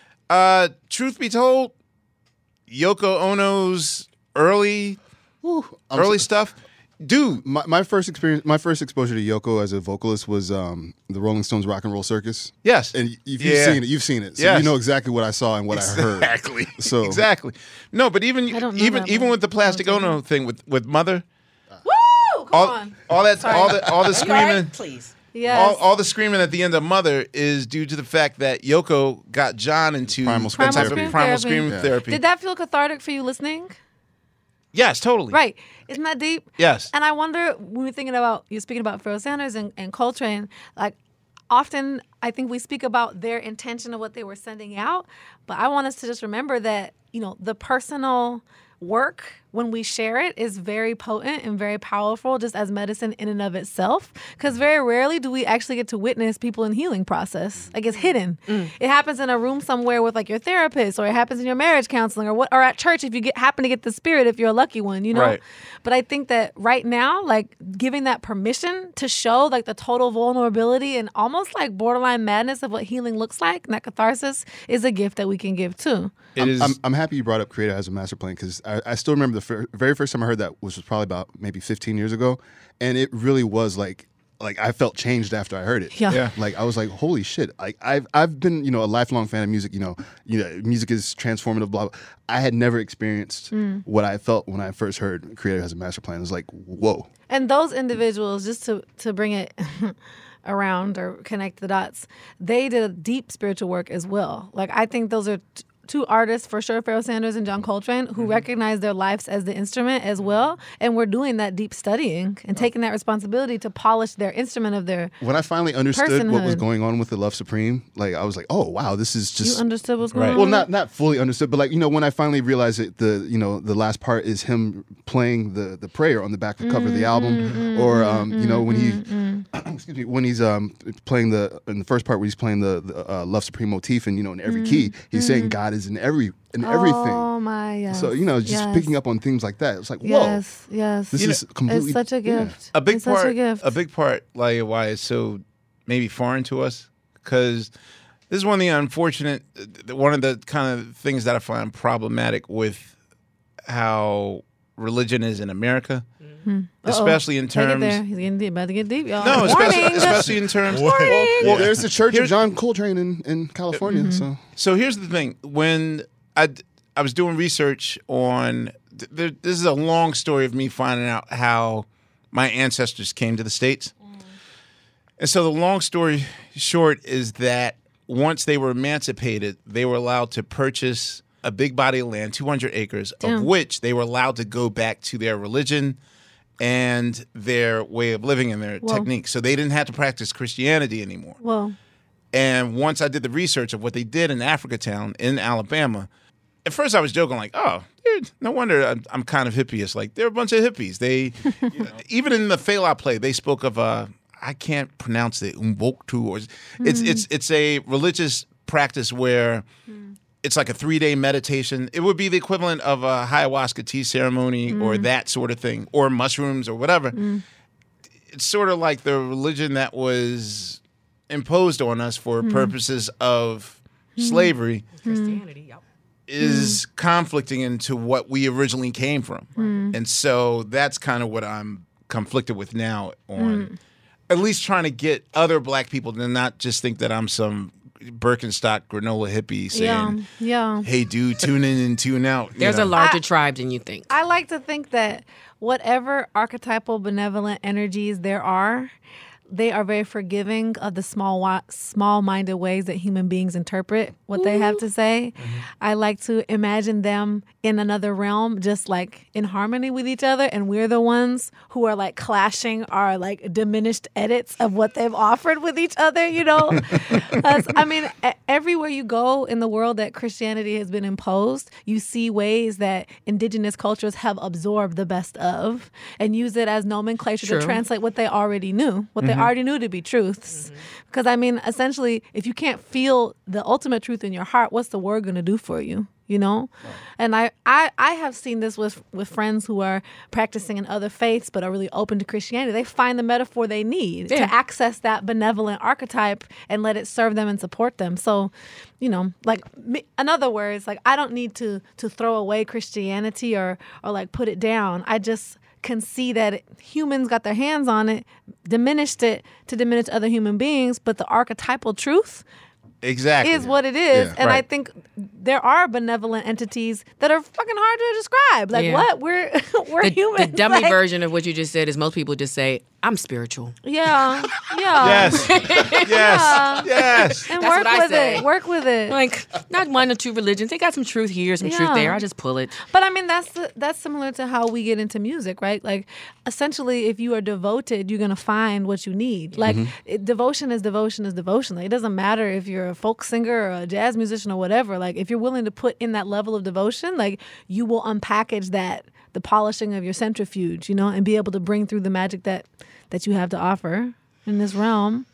Truth be told, Yoko Ono's early stuff. Dude, my first exposure to Yoko as a vocalist was the Rolling Stones Rock and Roll Circus. Yes, and if you've seen it, so yes. you know exactly what I saw and what I heard. Exactly. So exactly. No, but even with the Plastic Ono thing with Mother. Woo! Come on. All the screaming. Please. Yes. All the screaming at the end of Mother is due to the fact that Yoko got John into Primal that type scream of primal therapy. scream therapy. Did that feel cathartic for you listening? Yes, totally. Right. Isn't that deep? Yes. And I wonder, when you're speaking about Pharoah Sanders and Coltrane, like, often I think we speak about their intention of what they were sending out, but I want us to just remember that, the personal work, when we share it, is very potent and very powerful just as medicine in and of itself, because very rarely do we actually get to witness people in healing process. Like, it's hidden. It happens in a room somewhere with like your therapist, or it happens in your marriage counseling, or at church if you happen to get the spirit, if you're a lucky one, Right. But I think that right now, like, giving that permission to show like the total vulnerability and almost like borderline madness of what healing looks like, and that catharsis is a gift that we can give too. I'm happy you brought up Creator as a master plan, because I still remember the very first time I heard that, which was probably about maybe 15 years ago, and it really was like I felt changed after I heard it. Yeah. Like, I was like, holy shit. Like, I've been a lifelong fan of music. Music is transformative. Blah, blah. I had never experienced what I felt when I first heard Creator as a master plan. It was like, whoa. And those individuals, just to bring it around or connect the dots, they did a deep spiritual work as well. Like, I think those are two artists, for sure, Pharoah Sanders and John Coltrane, who recognize their lives as the instrument as well, and we're doing that deep studying and taking that responsibility to polish their instrument of their When I finally understood what was personhood. going on with the Love Supreme, like, I was like, oh wow, this is just. You understood what's going on? Well, not fully understood, but like, when I finally realized that the last part is him playing the prayer on the back of the cover of the album, or when he excuse me, when he's playing in the first part where he's playing the Love Supreme motif, and in every key he's saying God is in everything. Oh my, yes. So just picking up on things like that, it's like, whoa, yes. this is completely. It's such a gift. A big It's part. Such a gift. A big part, like, why it's so maybe foreign to us, because this is one of the kind of things that I find problematic with how religion is in America, especially in terms. He's about to get deep, y'all. No, Warning. especially in terms. Well, there's the Church of John Coltrane in California. So here's the thing: when I was doing research on, this is a long story of me finding out how my ancestors came to the States. And so the long story short is that once they were emancipated, they were allowed to purchase a big body of land, 200 acres, of which they were allowed to go back to their religion and their way of living and their technique. So they didn't have to practice Christianity anymore. Well, and once I did the research of what they did in Africa Town in Alabama, at first I was joking like, oh, dude, no wonder I'm kind of hippie-ish. Like, they're a bunch of hippies. They, even in the Fela play, they spoke of, I can't pronounce it, Umboktu. Or it's a religious practice where it's like a 3-day meditation. It would be the equivalent of a ayahuasca tea ceremony or that sort of thing, or mushrooms or whatever. It's sort of like the religion that was imposed on us for purposes of slavery. Christianity, yep. Is conflicting into what we originally came from. And so that's kind of what I'm conflicted with now on at least trying to get other black people to not just think that I'm some Birkenstock granola hippie saying, hey, dude, tune in and tune out. There's a larger tribe than you think. I like to think that whatever archetypal benevolent energies there are, they are very forgiving of the small-minded ways that human beings interpret what they have to say. I like to imagine them in another realm, just like in harmony with each other, and we're the ones who are like clashing our like diminished edits of what they've offered with each other, I mean, everywhere you go in the world that Christianity has been imposed, you see ways that indigenous cultures have absorbed the best of and use it as nomenclature to translate what they already knew, what they already knew to be truths. Because, I mean, essentially, if you can't feel the ultimate truth in your heart, what's the word going to do for you? you know? And I have seen this with friends who are practicing in other faiths but are really open to Christianity. They find the metaphor they need to access that benevolent archetype and let it serve them and support them. So, you know, like, in other words, like, I don't need to throw away Christianity or like put it down. I just can see that humans got their hands on it, diminished it to diminish other human beings, but the archetypal truth is what it is. And I think there are benevolent entities that are fucking hard to describe. Like, what? We're humans. The dummy version of what you just said is most people just say, I'm spiritual. Yeah. Yes. Yes. And work with it. Like, not one or two religions. They got some truth here, some truth there. I just pull it. But I mean, that's similar to how we get into music, right? Like, essentially, if you are devoted, you're going to find what you need. Like, devotion is devotion is devotion. Like, it doesn't matter if you're a folk singer or a jazz musician or whatever. Like, if you're willing to put in that level of devotion, like, you will unpackage the polishing of your centrifuge, you know, and be able to bring through the magic that you have to offer in this realm.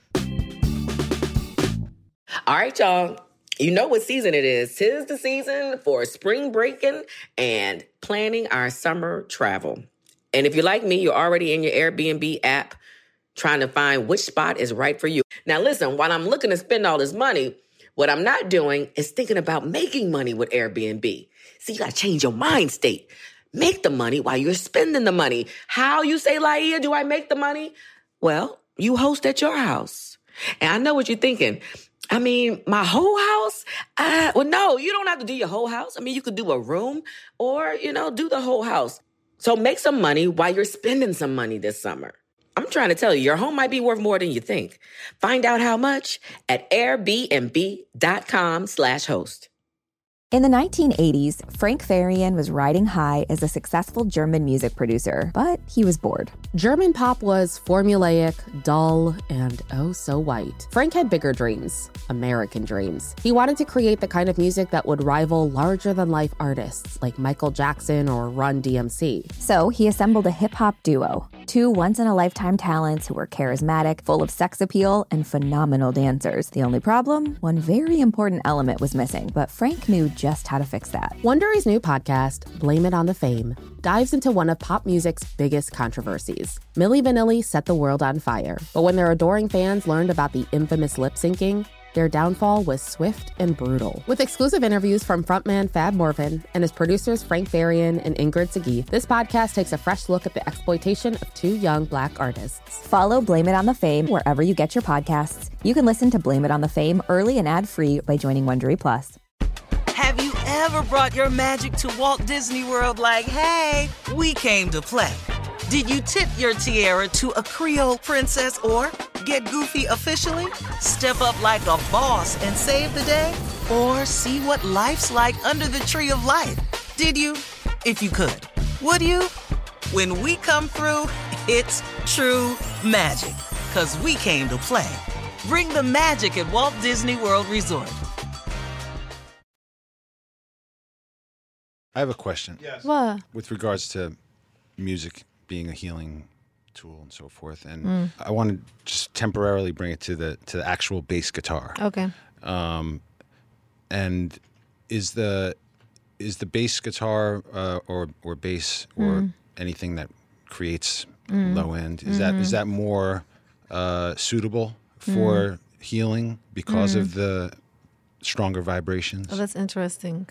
All right, y'all. You know what season it is. 'Tis the season for spring breaking and planning our summer travel. And if you're like me, you're already in your Airbnb app trying to find which spot is right for you. Now, listen, while I'm looking to spend all this money, what I'm not doing is thinking about making money with Airbnb. See, you got to change your mind state. Make the money while you're spending the money. How, you say, Laia, do I make the money? Well, you host at your house. And I know what you're thinking. I mean, my whole house? Well, no, you don't have to do your whole house. I mean, you could do a room or, you know, do the whole house. So make some money while you're spending some money this summer. I'm trying to tell you, your home might be worth more than you think. Find out how much at airbnb.com/host. In the 1980s, Frank Farian was riding high as a successful German music producer, but he was bored. German pop was formulaic, dull, and oh so white. Frank had bigger dreams, American dreams. He wanted to create the kind of music that would rival larger-than-life artists like Michael Jackson or Run DMC. So he assembled a hip-hop duo, two once-in-a-lifetime talents who were charismatic, full of sex appeal, and phenomenal dancers. The only problem? One very important element was missing, but Frank knew just how to fix that. Wondery's new podcast, Blame It on the Fame, dives into one of pop music's biggest controversies. Milli Vanilli set the world on fire, but when their adoring fans learned about the infamous lip syncing, their downfall was swift and brutal. With exclusive interviews from frontman Fab Morvan and his producers Frank Farian and Ingrid Segui, this podcast takes a fresh look at the exploitation of two young Black artists. Follow Blame It on the Fame wherever you get your podcasts. You can listen to Blame It on the Fame early and ad-free by joining Wondery Plus. Have you ever brought your magic to Walt Disney World like, hey, we came to play? Did you tip your tiara to a Creole princess or get goofy officially? Step up like a boss and save the day? Or see what life's like under the tree of life? Did you? If you could. Would you? When we come through, it's true magic. 'Cause we came to play. Bring the magic at Walt Disney World Resort. I have a question. Yes. What? With regards to music being a healing tool and so forth, and I want to just temporarily bring it to the actual bass guitar. Okay. And is the bass guitar or bass or anything that creates low end is that more suitable for healing because of the stronger vibrations? Oh, that's interesting.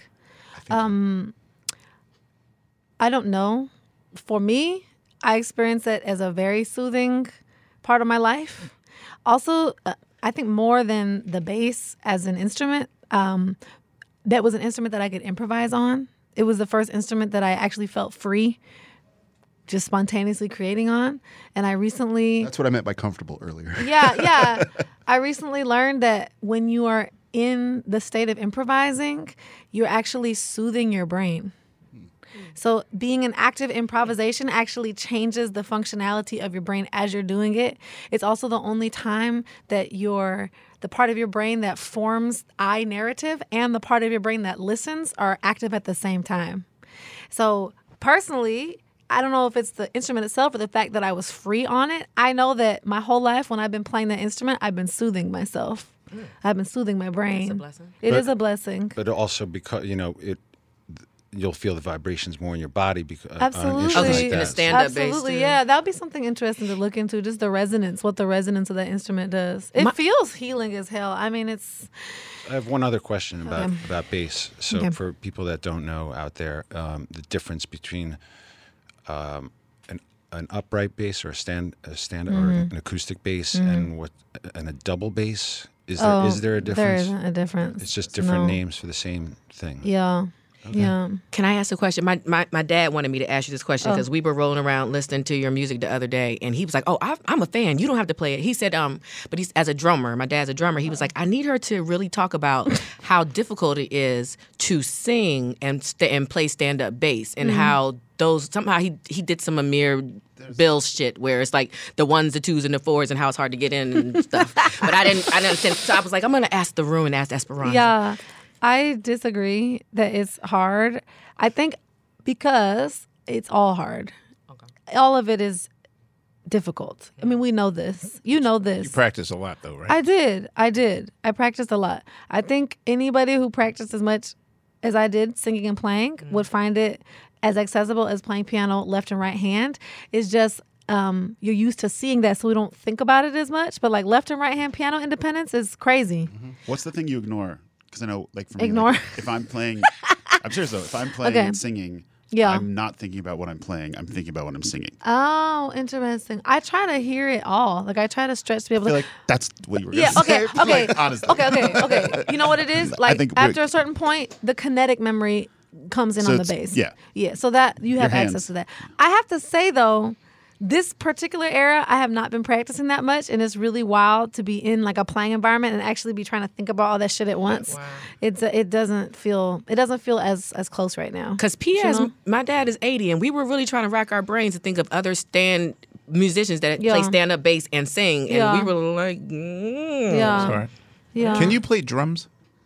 I don't know. For me, I experience it as a very soothing part of my life. Also, I think more than the bass as an instrument, that was an instrument that I could improvise on. It was the first instrument that I actually felt free just spontaneously creating on. And I recently... That's what I meant by comfortable earlier. Yeah. I recently learned that when you are in the state of improvising, you're actually soothing your brain. So being an active improvisation actually changes the functionality of your brain as you're doing it. It's also the only time that the part of your brain that forms I narrative and the part of your brain that listens are active at the same time. So personally, I don't know if it's the instrument itself or the fact that I was free on it. I know that my whole life when I've been playing that instrument, I've been soothing myself. I've been soothing my brain. It's a blessing. It is a blessing. But also because, you'll feel the vibrations more in your body because Absolutely. on an instrument Okay, like in a that. stand-up bass, Absolutely, too. yeah. That would be something interesting to look into, just the resonance, what the resonance of that instrument does. It feels healing as hell. I mean, it's... I have one other question about bass. So Okay. for people that don't know out there, the difference between an upright bass or a stand or an acoustic bass and a double bass. Is there a difference? There isn't a difference. It's just different No. names for the same thing. Yeah. Yeah. Can I ask a question? My dad wanted me to ask you this question because we were rolling around listening to your music the other day, and he was like, "Oh, I'm a fan. You don't have to play it." He said, but he's as a drummer. My dad's a drummer. He was like, "I need her to really talk about how difficult it is to sing and play stand up bass, and how those somehow he did some Amir Bill shit where it's like the ones, the twos, and the fours, and how it's hard to get in and stuff." But I didn't understand. So I was like, I'm gonna ask the room and ask Esperanza. Yeah. I disagree that it's hard. I think because it's all hard. Okay. All of it is difficult. I mean, we know this. You know this. You practice a lot, though, right? I did. I practiced a lot. I think anybody who practiced as much as I did singing and playing would find it as accessible as playing piano left and right hand. It's just you're used to seeing that, so we don't think about it as much. But like left and right hand piano independence is crazy. What's the thing you ignore? Because I know, like, for me, Ignore. like, if I'm playing, I'm serious though. If I'm playing Okay. and singing, Yeah. I'm not thinking about what I'm playing. I'm thinking about what I'm singing. Oh, interesting. I try to hear it all. Like I try to stretch to be able I feel to. like that's what you were Yeah. gonna Okay. say. Okay. Like, honestly. Okay. You know what it is? Like think after a certain point, the kinetic memory comes in So on the it's- bass. yeah. Yeah. So that you have hands. access to that. I have to say though, this particular era, I have not been practicing that much, and it's really wild to be in like a playing environment and actually be trying to think about all that shit at once. Wow. It doesn't feel as close right now. Because my dad is 80, and we were really trying to rack our brains to think of other musicians that play stand up bass and sing, and we were like, Yeah. Sorry. Yeah. Can you play drums?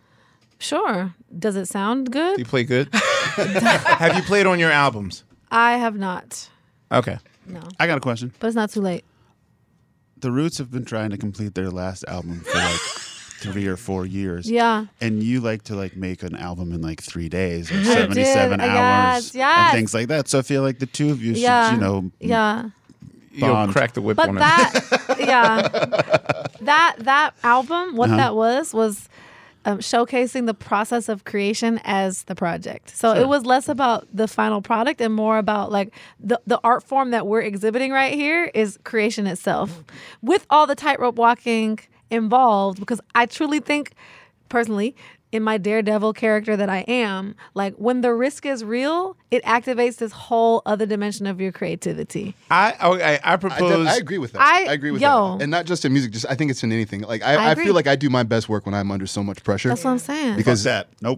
Sure. Does it sound good? Do you play good? Have you played on your albums? I have not. Okay. No. I got a question. But it's not too late. The Roots have been trying to complete their last album for like 3 or 4 years. Yeah. And you like to like make an album in like 3 days or I 77 did. hours Yes. and things like that. So I feel like the two of you should, Yeah. You'll Bond. crack the whip But on her. that album, what that was showcasing the process of creation as the project. So it was less about the final product and more about like the art form that we're exhibiting right here is creation itself, with all the tightrope walking involved. Because I truly think, personally, in my daredevil character that I am, like when the risk is real, it activates this whole other dimension of your creativity. I propose. I agree with that. I- I agree with yo. that. And not just in music, just I think it's in anything. Like I I agree. feel like I do my best work when I'm under so much pressure. That's what I'm saying. Because that. Nope.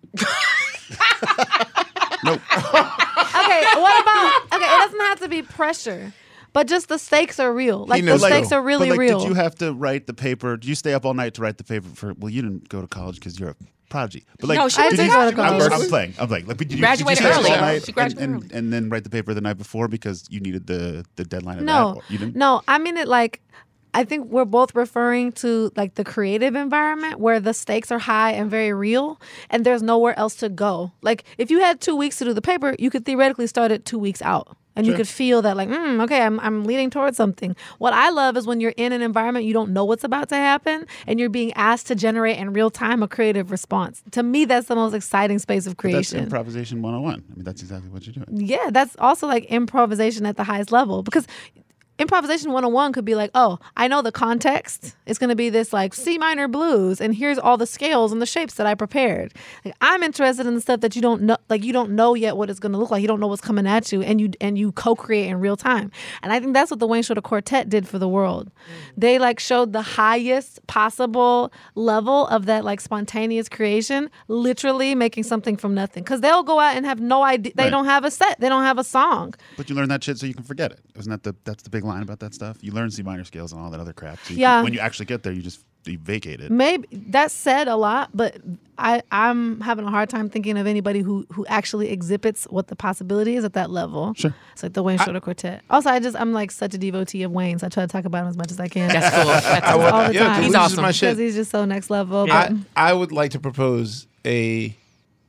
Nope. Okay, what about? Okay, it doesn't have to be pressure, but just the stakes are real. Like the knows stakes though. are really but like, real. did you have to write the paper? Did you stay up all night to write the paper for? Well, you didn't go to college because you're a prodigy. But like, No, she I did did you- go to college. I'm playing. Like, but did you Graduated did you stay up early. all night She graduated early. and then write the paper the night before because you needed the deadline of No, that? Or you didn't? no. I mean it like. I think we're both referring to like the creative environment where the stakes are high and very real, and there's nowhere else to go. Like if you had 2 weeks to do the paper, you could theoretically start it 2 weeks out. And you could feel that like, okay, I'm leading towards something. What I love is when you're in an environment you don't know what's about to happen and you're being asked to generate in real time a creative response. To me, that's the most exciting space of But that's creation. improvisation 101. I mean, that's exactly what you're doing. Yeah, that's also like improvisation at the highest level, because improvisation 101 could be like, oh, I know the context. It's going to be this like C minor blues, and here's all the scales and the shapes that I prepared. Like, I'm interested in the stuff that you don't know, like you don't know yet what it's going to look like. You don't know what's coming at you, and you co-create in real time. And I think that's what the Wayne Shorter Quartet did for the world. They like showed the highest possible level of that like spontaneous creation, literally making something from nothing. Because they'll go out and have no idea. They Right. don't have a set. They don't have a song. But you learn that shit so you can forget it. Isn't that that's the big line about that stuff? You learn C minor scales and all that other crap. So Yeah. when you actually get there, you vacate it. Maybe that's said a lot, but I'm having a hard time thinking of anybody who actually exhibits what the possibility is at that level. Sure. It's like the Wayne Shorter Quartet. Also, I'm like such a devotee of Wayne, so I try to talk about him as much as I can. That's cool. That's I cool. would- all the yeah, time. Deleuze He's is awesome. my Because shit. he's just so next level. But I would like to propose a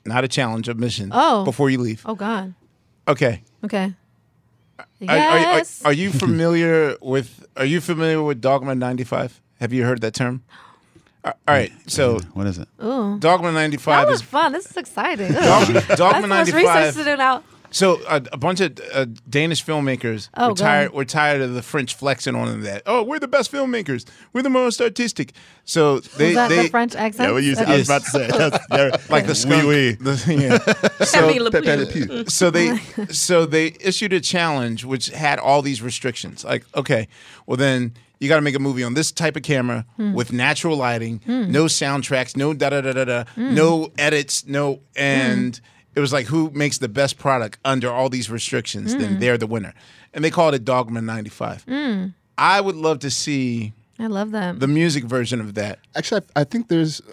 not a challenge, a mission. Oh. Before you leave. Oh, God. Okay. Okay. Yes. Are you familiar with Dogma 95? Have you heard that term? All right. So what is it? Ooh. Dogma 95 That was is fun. This is exciting. Dogma That's 95. research to do now. So a bunch of Danish filmmakers were tired of the French flexing on that. Oh, we're the best filmmakers. We're the most artistic. So they the French accent? Yeah, what you said. I was about to say. Like the skunk. So they issued a challenge which had all these restrictions. Like, okay, well then you got to make a movie on this type of camera with natural lighting, no soundtracks, no da-da-da-da-da, no edits, and it was like who makes the best product under all these restrictions, then they're the winner. And they called it Dogma 95. I would love to see I love that. the music version of that. Actually, I think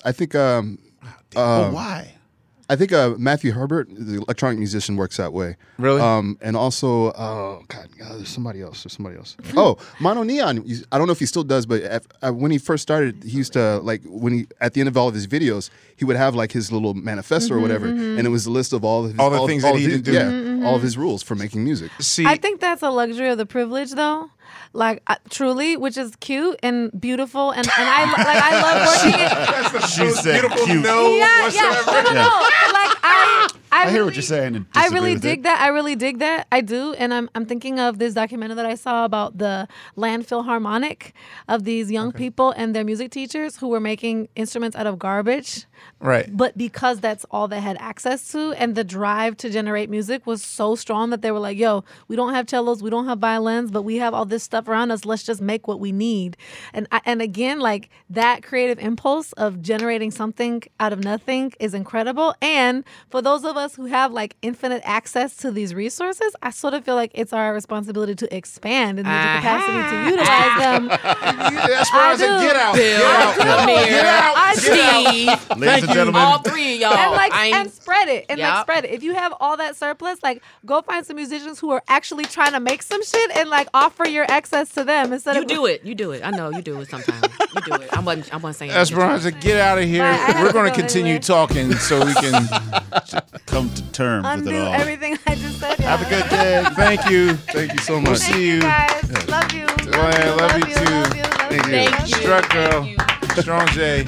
Why? I think Matthew Herbert, the electronic musician, works that way. Really? And also, there's somebody else. Oh, Mono Neon. I don't know if he still does, but when he first started, he used to at the end of all of his videos, he would have like his little manifesto or whatever, and it was a list of all the things that he didn't do. Yeah, all of his rules for making music. See, I think that's a luxury of the privilege, though. Like truly, which is cute and beautiful, and I love working. She said beautiful cute. no whatsoever. No. Like I hear what you're saying. And I really disagree with dig it. that. I really dig that. I do. And I'm thinking of this documentary that I saw about the landfill harmonic of these young people and their music teachers who were making instruments out of garbage. Right. But because that's all they had access to, and the drive to generate music was so strong that they were like, yo, we don't have cellos, we don't have violins, but we have all this stuff around us. Let's just make what we need. And again, like that creative impulse of generating something out of nothing is incredible. And for those of us who have like infinite access to these resources, I sort of feel like it's our responsibility to expand and the capacity to utilize them. Esperanza, get out. Get out. Steve. Ladies and gentlemen. All three of y'all. And spread it. And like spread it. If you have all that surplus, like go find some musicians who are actually trying to make some shit and like offer your access to them instead of You do it. I know you do it sometimes. You do it. I wasn't saying Esperanza, get out of here. We're going to continue talking so we can come to terms undo with it all. everything I just said. Have a good day. Thank you. Thank you so much. We'll see you. Guys. Love you. I love you too. Thank you. Struck girl. Strong J.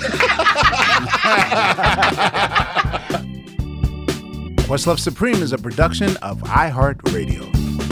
Questlove Supreme is a production of iHeartRadio.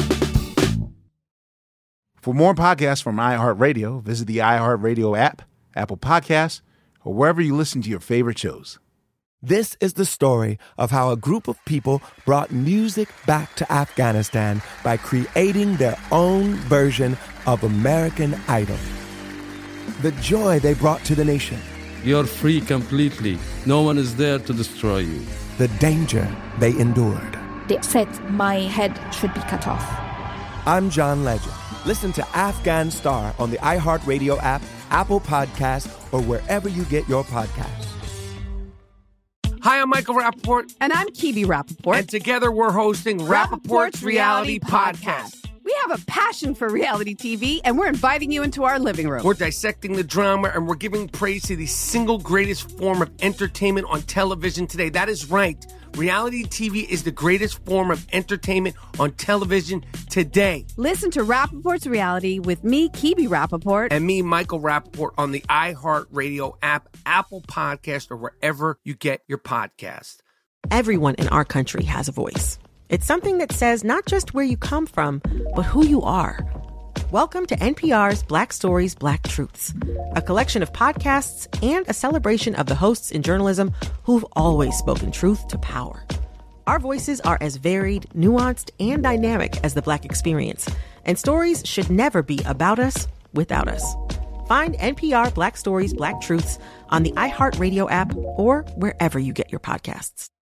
For more podcasts from iHeartRadio, visit the iHeartRadio app, Apple Podcasts, or wherever you listen to your favorite shows. This is the story of how a group of people brought music back to Afghanistan by creating their own version of American Idol. The joy they brought to the nation. You're free completely. No one is there to destroy you. The danger they endured. They said my head should be cut off. I'm John Legend. Listen to Afghan Star on the iHeartRadio app, Apple Podcasts, or wherever you get your podcasts. Hi, I'm Michael Rappaport. And I'm Kibi Rappaport. And together we're hosting Rappaport's Reality Podcast. We have a passion for reality TV, and we're inviting you into our living room. We're dissecting the drama, and we're giving praise to the single greatest form of entertainment on television today. That is right. Reality TV is the greatest form of entertainment on television today. Listen to Rappaport's Reality with me, Kibi Rappaport. And me, Michael Rappaport, on the iHeartRadio app, Apple Podcast, or wherever you get your podcast. Everyone in our country has a voice. It's something that says not just where you come from, but who you are. Welcome to NPR's Black Stories, Black Truths, a collection of podcasts and a celebration of the hosts in journalism who've always spoken truth to power. Our voices are as varied, nuanced, and dynamic as the Black experience, and stories should never be about us without us. Find NPR Black Stories, Black Truths on the iHeartRadio app or wherever you get your podcasts.